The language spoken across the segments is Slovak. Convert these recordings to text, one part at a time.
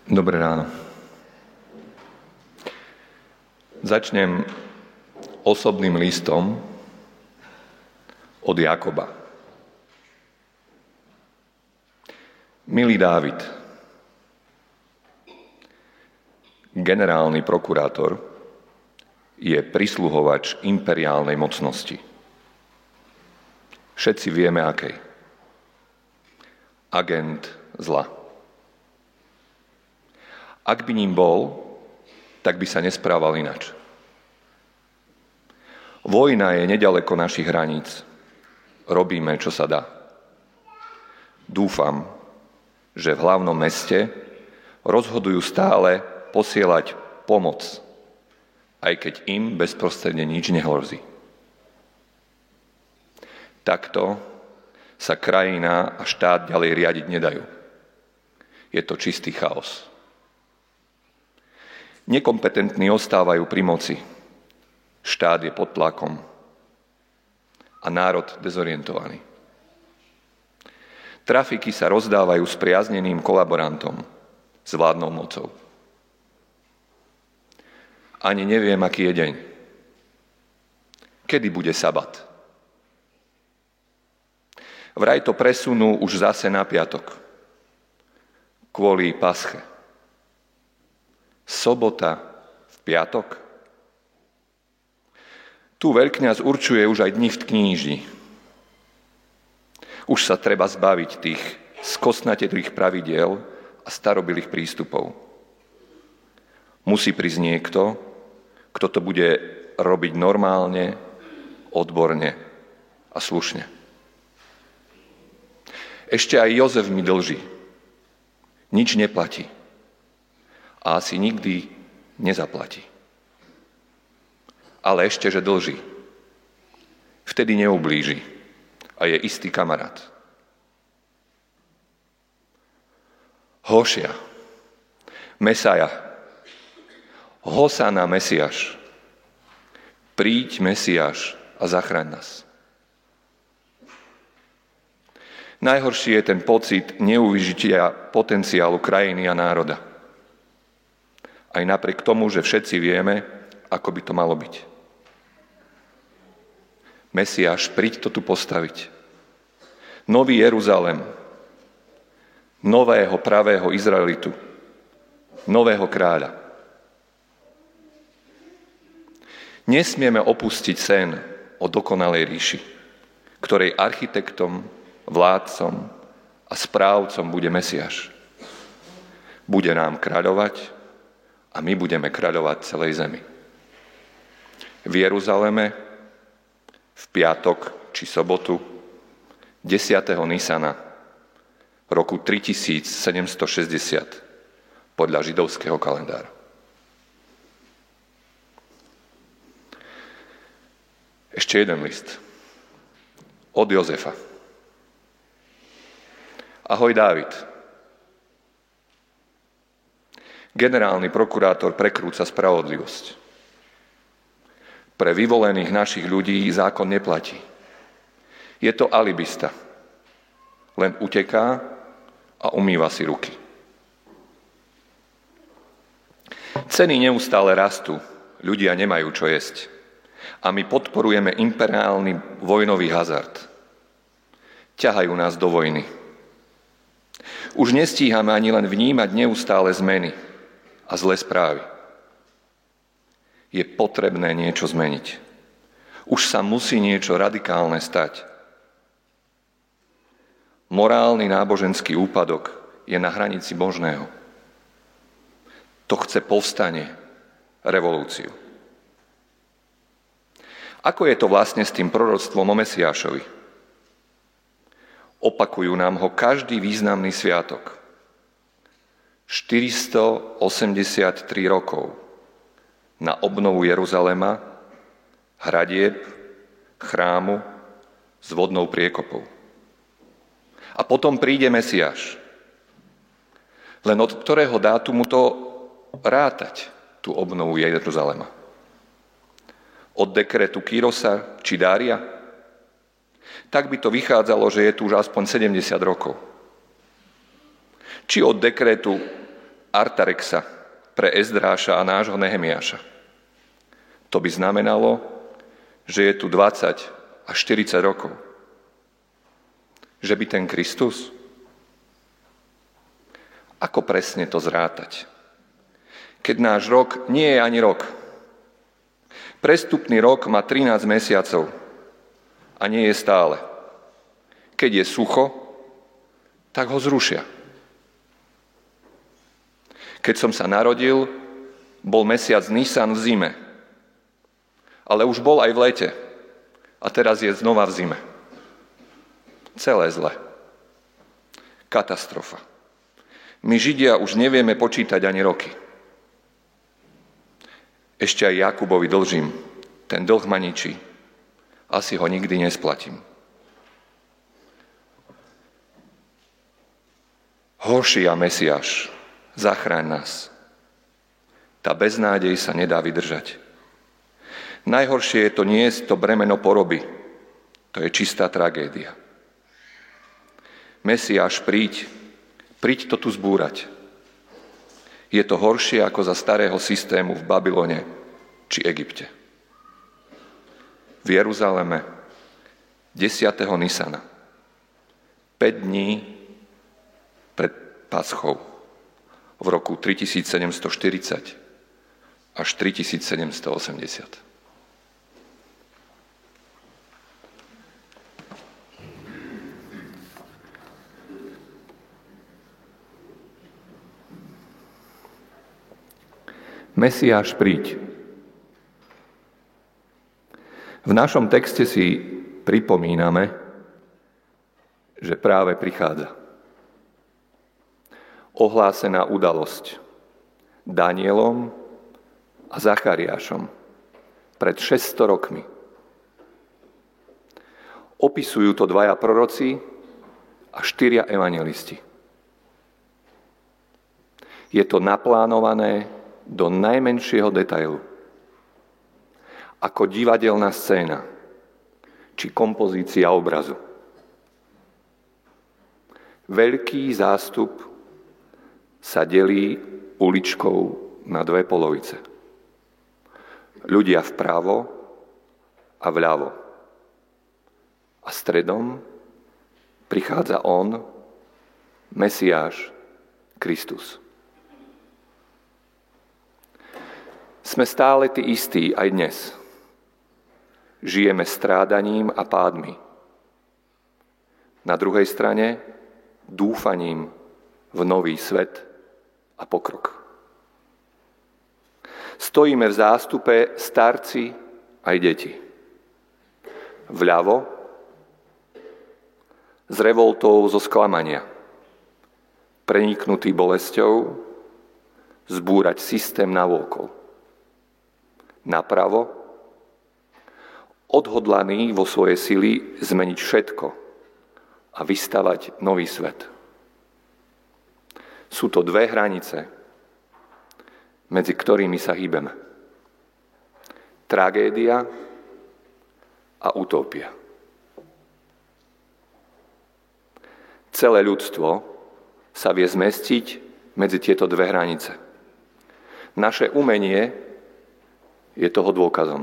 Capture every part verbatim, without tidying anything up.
Dobré ráno. Začnem osobným listom od Jakoba. Milý Dávid, generálny prokurátor je prisluhovač imperiálnej mocnosti. Všetci vieme, akej. Agent zla. Ak by ním bol, tak by sa nesprával inač. Vojna je neďaleko našich hraníc. Robíme, čo sa dá. Dúfam, že v hlavnom meste rozhodujú stále posielať pomoc, aj keď im bezprostredne nič nehrozí. Takto sa krajina a štát ďalej riadiť nedajú. Je to čistý chaos. Nekompetentní ostávajú pri moci. Štát je pod tlakom a národ dezorientovaný. Trafiky sa rozdávajú spriazneným kolaborantom s vládnou mocou. Ani neviem, aký je deň. Kedy bude sabat? Vraj to presunú už zase na piatok. Kvôli pasche. Sobota v piatok? Tu veľkňaz určuje už aj dni v knížni. Už sa treba zbaviť tých skosnatých pravidiel a starobilých prístupov. Musí prísť niekto, kto to bude robiť normálne, odborne a slušne. Ešte aj Jozef mi dlží. Nič neplatí. A asi nikdy nezaplatí. Ale ešte, že dlží. Vtedy neublíži a je istý kamarát. Hošia, Mesaja, Hosana Mesiáš, príď Mesiáš a zachraň nás. Najhorší je ten pocit neuvyžitia potenciálu krajiny a národa. Aj napriek tomu, že všetci vieme, ako by to malo byť. Mesiáš, príď to tu postaviť. Nový Jeruzalém, nového pravého Izraelitu, nového kráľa. Nesmieme opustiť sen o dokonalej ríši, ktorej architektom, vládcom a správcom bude Mesiáš. Bude nám kráľovať a my budeme kráľovať celej zemi. V Jeruzaleme v piatok či sobotu desiateho Nisana roku tritisícsedemstošesťdesiat podľa židovského kalendára. Ešte jeden list od Jozefa. Ahoj Dávid. Generálny prokurátor prekrúca spravodlivosť. Pre vyvolených našich ľudí zákon neplatí. Je to alibista. Len uteká a umýva si ruky. Ceny neustále rastú. Ľudia nemajú čo jesť. A my podporujeme imperiálny vojnový hazard. Ťahajú nás do vojny. Už nestíhame ani len vnímať neustále zmeny a zlé správy. Je potrebné niečo zmeniť. Už sa musí niečo radikálne stať. Morálny náboženský úpadok je na hranici možného. To chce povstanie, revolúciu. Ako je to vlastne s tým proroctvom o Mesiášovi? Opakujú nám ho každý významný sviatok. štyristoosemdesiattri rokov na obnovu Jeruzalema, hradieb, chrámu s vodnou priekopou. A potom príde Mesiáš. Len od ktorého dátumu to rátať, tú obnovu Jeruzalema? Od dekretu Kyrosa či Dária? Tak by to vychádzalo, že je tu už aspoň sedemdesiat rokov. Či od dekretu Artarexa pre Ezdráša a nášho Nehemiáša. To by znamenalo, že je tu dvadsať až štyridsať rokov. Že by ten Kristus? Ako presne to zrátať? Keď náš rok nie je ani rok. Prestupný rok má trinásť mesiacov a nie je stále. Keď je sucho, tak ho zrušia. Keď som sa narodil, bol mesiac Nisan v zime. Ale už bol aj v lete. A teraz je znova v zime. Celé zle. Katastrofa. My Židia už nevieme počítať ani roky. Ešte aj Jakubovi dlžím. Ten dlh ma ničí. Asi ho nikdy nesplatím. Hošia Mesiáš, zachráň nás. Tá beznádej sa nedá vydržať. Najhoršie je to niesť to bremeno poroby. To je čistá tragédia. Mesiáš, príď, príď to tu zbúrať. Je to horšie ako za starého systému v Babylone či Egypte. V Jeruzaleme desiateho Nisana, päť dní pred Paschou, v roku tritisícsedemstoštyridsať až tritisícsedemstoosemdesiat. Mesiáš, príď. V našom texte si pripomíname, že práve prichádza. Ohlásená udalosť Danielom a Zachariášom pred šesťsto rokmi. Opisujú to dvaja proroci a štyria evanjelisti. Je to naplánované do najmenšieho detailu. Ako divadelná scéna či kompozícia obrazu. Veľký zástup sa delí uličkou na dve polovice. Ľudia vpravo a vľavo. A stredom prichádza on, Mesiáš, Kristus. Sme stále tí istí aj dnes. Žijeme strádaním a pádmi. Na druhej strane dúfaním v nový svet a pokrok. Stojíme v zástupe starci aj deti. Vľavo s revoltou zo sklamania, preniknutý bolesťou, zbúrať systém navôkol. Napravo, odhodlaný vo svojej sily zmeniť všetko a vystavať nový svet. Sú to dve hranice, medzi ktorými sa hýbeme. Tragédia a utópia. Celé ľudstvo sa vie zmestiť medzi tieto dve hranice. Naše umenie je toho dôkazom.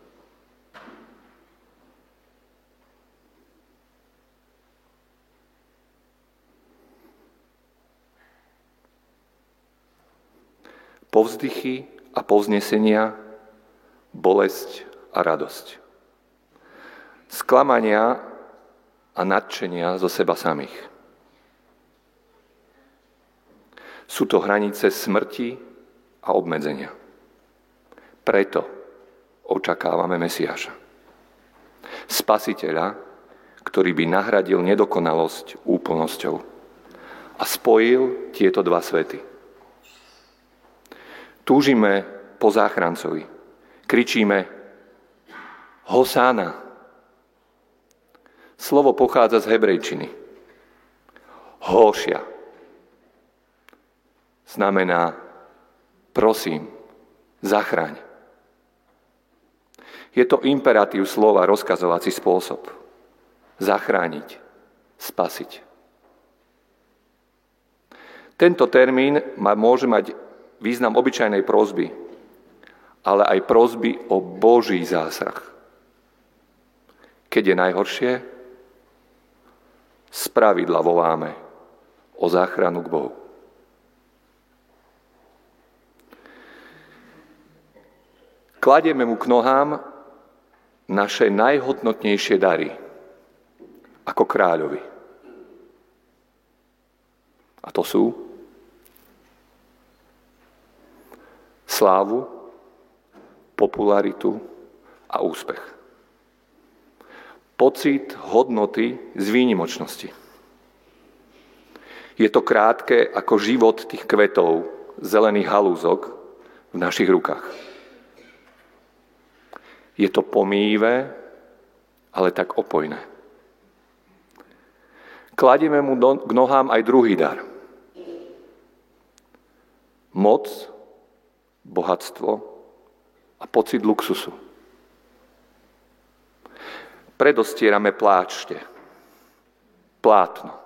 Povzdychy a povznesenia, bolesť a radosť. Sklamania a nadšenia zo seba samých. Sú to hranice smrti a obmedzenia. Preto očakávame Mesiáša. Spasiteľa, ktorý by nahradil nedokonalosť úplnosťou a spojil tieto dva svety. Túžime po záchrancovi. Kričíme Hosána. Slovo pochádza z hebrejčiny. Hóšia. Znamená prosím, zachráň. Je to imperatív slova, rozkazovací spôsob. Zachrániť, spasiť. Tento termín môže mať význam obyčajnej prosby, ale aj prosby o Boží zásah. Keď je najhoršie, spravidla voláme o záchranu k Bohu. Kladieme mu k nohám naše najhodnotnejšie dary, ako kráľovi. A to sú slávu, popularitu a úspech. Pocit hodnoty z výnimočnosti. Je to krátke ako život tých kvetov, zelených halúzok v našich rukách. Je to pomývé, ale tak opojné. Kladieme mu do, k nohám aj druhý dar. Moc, bohatstvo a pocit luxusu. Predostierame plášte, plátno.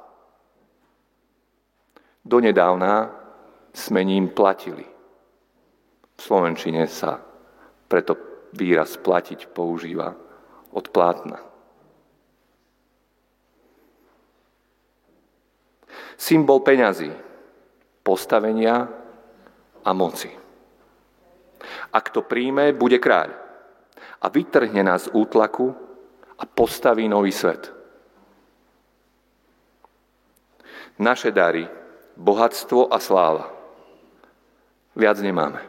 Donedávna sme ním platili. V slovenčine sa preto výraz platiť používa od plátna. Symbol peňazí, postavenia a moci. Ak to príjme, bude kráľ a vytrhne nás z útlaku a postaví nový svet. Naše dary, bohatstvo a sláva. Viac nemáme.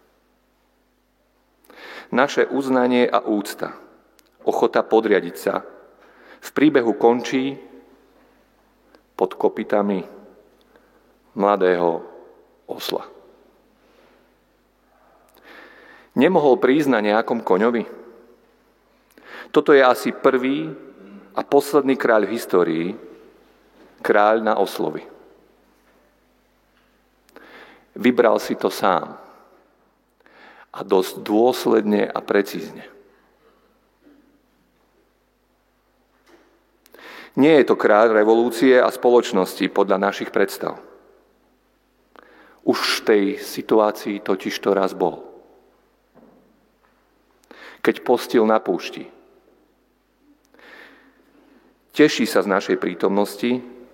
Naše uznanie a úcta, ochota podriadiť sa, v príbehu končí pod kopytami mladého osla. Nemohol prísť na nejakom koňovi? Toto je asi prvý a posledný kráľ v histórii, kráľ na oslovi. Vybral si to sám. A dosť dôsledne a precízne. Nie je to kráľ revolúcie a spoločnosti podľa našich predstav. Už v tej situácii totiž to raz bol. Keď postil na púšti. Teší sa z našej prítomnosti,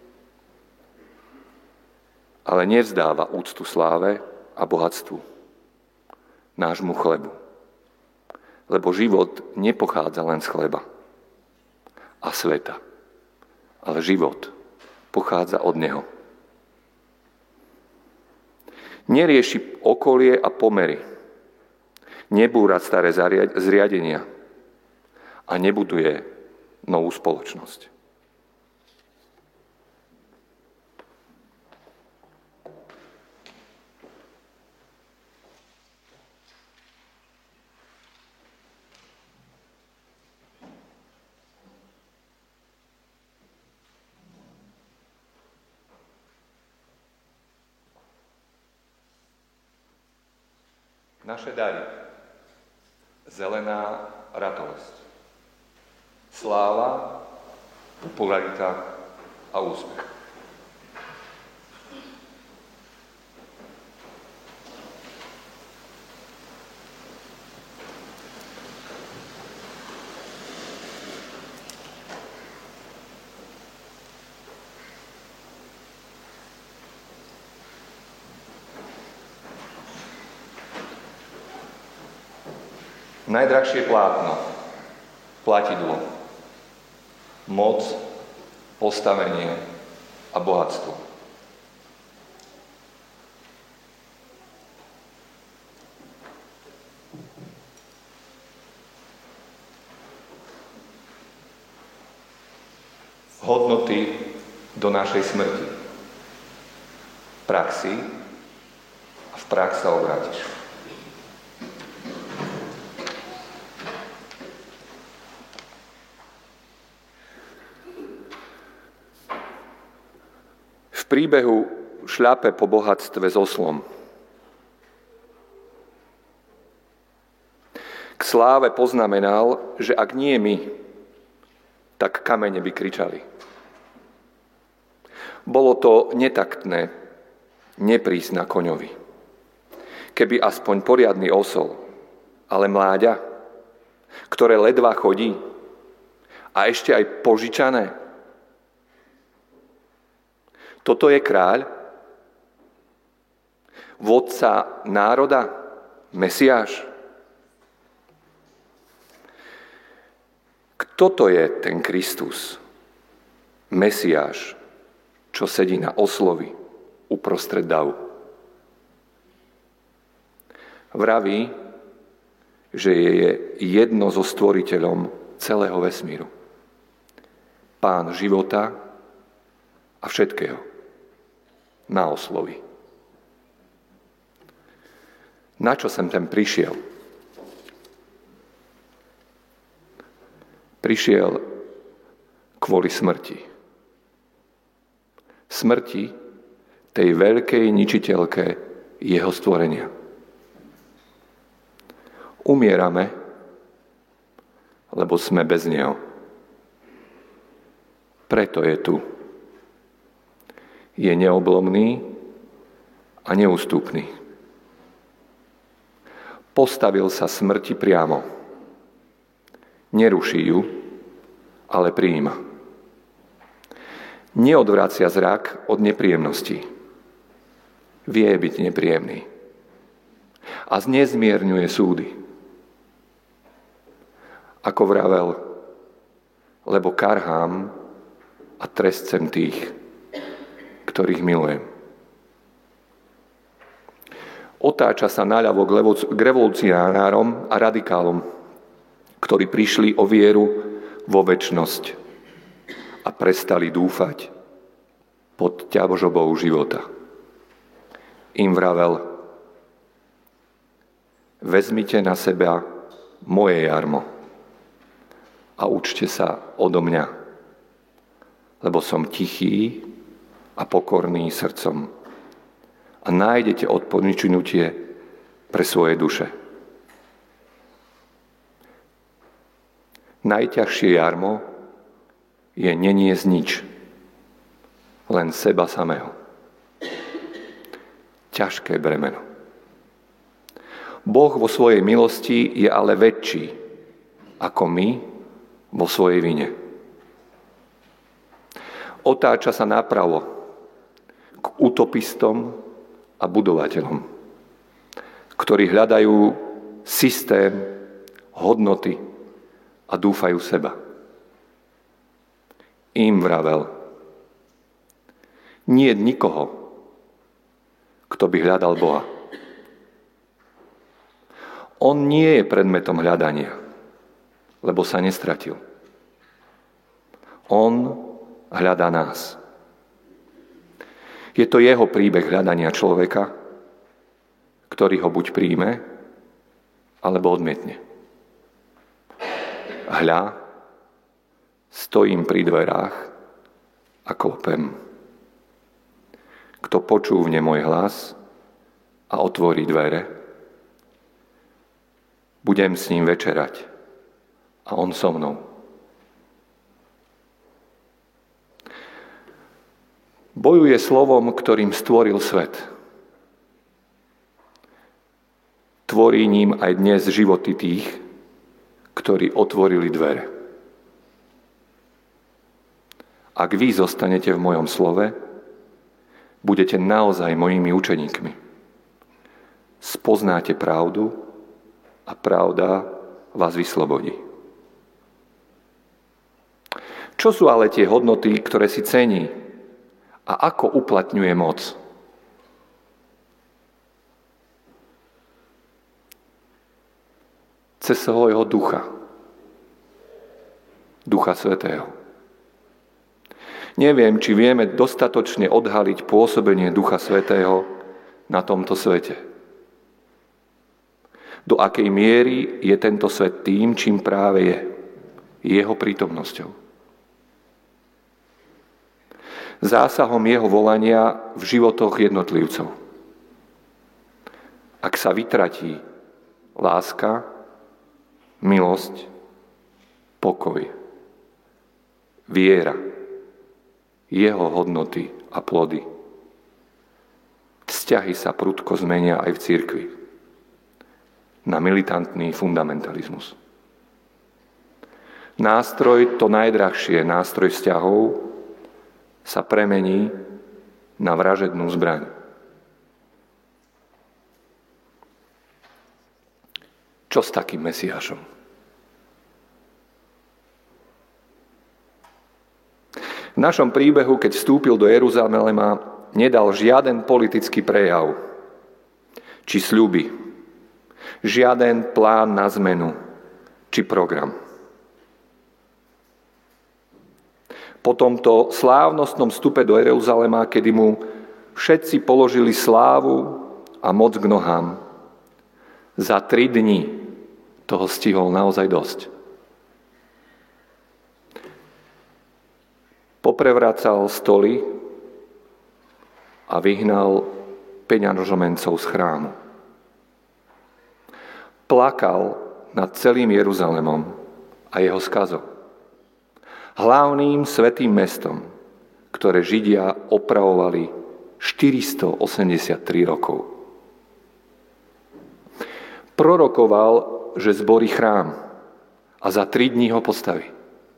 ale nevzdáva úctu sláve a bohatstvu. Nášmu chlebu. Lebo život nepochádza len z chleba a sveta, ale život pochádza od neho. Nerieši okolie a pomery, nebúra staré zriadenia a nebuduje novú spoločnosť. Naše dary. Zelená ratolesť. Sláva, popularita a úspech. Najdrahšie plátno, platidlo, moc, postavenie a bohatstvo. Hodnoty do našej smrti. V praxi a v prax sa obrátiš. V príbehu šľape po bohatstve s oslom. K sláve poznamenal, že ak nie my, tak kamene by kričali. Bolo to netaktné neprísť na koňovi. Keby aspoň poriadny osol, ale mláďa, ktoré ledva chodí a ešte aj požičané. Toto je kráľ? Vodca národa? Mesiáš? Kto to je ten Kristus? Mesiáš, čo sedí na oslovi uprostred davu. Vraví, že je jedno so stvoriteľom celého vesmíru. Pán života a všetkého. Na oslovi. Na čo sem ten prišiel? Prišiel kvôli smrti. Smrti tej veľkej ničiteľke jeho stvorenia. Umierame, lebo sme bez neho. Preto je tu. Je neoblomný a neústupný. Postavil sa smrti priamo. Neruší ju, ale prijíma. Neodvracia zrak od nepríjemností. Vie byť nepríjemný. A znezmierňuje súdy. Ako vravel, lebo karhám a trestcem tých, ktorých milujem. Otáča sa naľavo k revolucionárom a radikálom, ktorí prišli o vieru vo večnosť a prestali dúfať pod ťažobou života. Im vravel, vezmite na seba moje jarmo a učte sa odo mňa, lebo som tichý a pokorný srdcom a nájdete odpočinutie pre svoje duše. Najťažšie jarmo je neniesť nič, len seba samého. Ťažké bremeno. Boh vo svojej milosti je ale väčší ako my vo svojej vine. Otáča sa napravo k utopistom a budovateľom, ktorí hľadajú systém, hodnoty a dúfajú seba. Im vravel, nie je nikoho, kto by hľadal Boha. On nie je predmetom hľadania, lebo sa nestratil. On hľadá nás. Je to jeho príbeh hľadania človeka, ktorý ho buď príjme, alebo odmietne. Hľa, stojím pri dverách a klopem. Kto počúvne môj hlas a otvorí dvere, budem s ním večerať a on so mnou. Bojuje slovom, ktorým stvoril svet. Tvorí ním aj dnes životy tých, ktorí otvorili dvere. Ak vy zostanete v mojom slove, budete naozaj mojimi učeníkmi. Spoznáte pravdu a pravda vás vyslobodí. Čo sú ale tie hodnoty, ktoré si cení a ako uplatňuje moc? Cez svojho ducha. Ducha Svätého. Neviem, či vieme dostatočne odhaliť pôsobenie Ducha Svätého na tomto svete. Do akej miery je tento svet tým, čím práve je. Jeho prítomnosťou. Zásahom jeho volania v životoch jednotlivcov. Ak sa vytratí láska, milosť, pokoj, viera, jeho hodnoty a plody. vzťahy sa prudko zmenia aj v cirkvi na militantný fundamentalizmus. Nástroj, to najdrahšie, nástroj vzťahov, sa premení na vražednú zbraň. Čo s takým Mesiášom? V našom príbehu, keď vstúpil do Jeruzalema, nedal žiaden politický prejav či sľuby, žiaden plán na zmenu či program. Po tomto slávnostnom vstupe do Jeruzalema, kedy mu všetci položili slávu a moc k nohám, za tri dni toho stihol naozaj dosť. Poprevracal stoly a vyhnal peňažomencov z chrámu. Plakal nad celým Jeruzalemom a jeho skazom. Hlavným svätým mestom, ktoré Židia opravovali štyristoosemdesiattri rokov. Prorokoval, že zborí chrám a za tri dní ho postaví.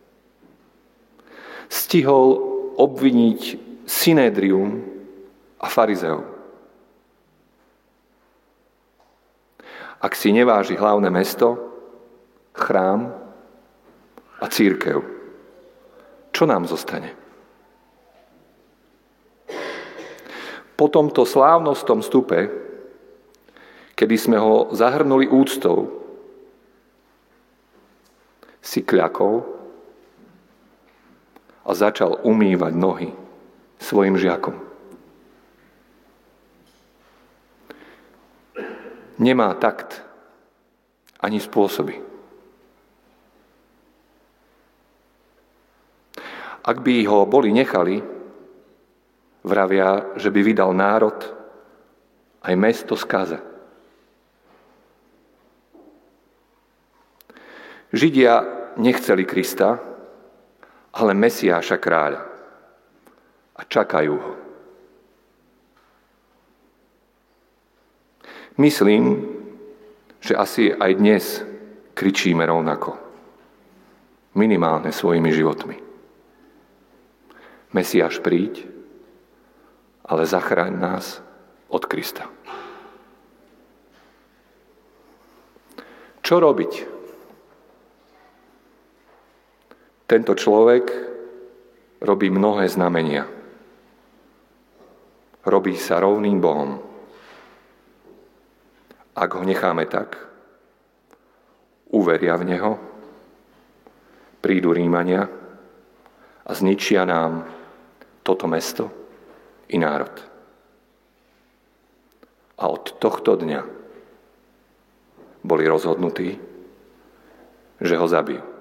Stihol obviniť Synédrium a farizeov. Ak si neváži hlavné mesto, chrám a cirkev, čo nám zostane? Po tomto slávnostnom vstupe, kedy sme ho zahrnuli úctou, si kľakol a začal umývať nohy svojim žiakom. Nemá takt ani spôsoby. Ak by ho boli nechali, vravia, že by vydal národ aj mesto skaze. Židia nechceli Krista, ale Mesiáša kráľa. A čakajú ho. Myslím, že asi aj dnes kričíme rovnako. Minimálne svojimi životmi. Mesiáš, príď, ale zachráň nás od Krista. Čo robiť? Tento človek robí mnohé znamenia. Robí sa rovným Bohom. Ak ho necháme tak, uveria v neho, prídu Rímania a zničia nám toto mesto i národ. A od tohto dňa boli rozhodnutí, že ho zabijú.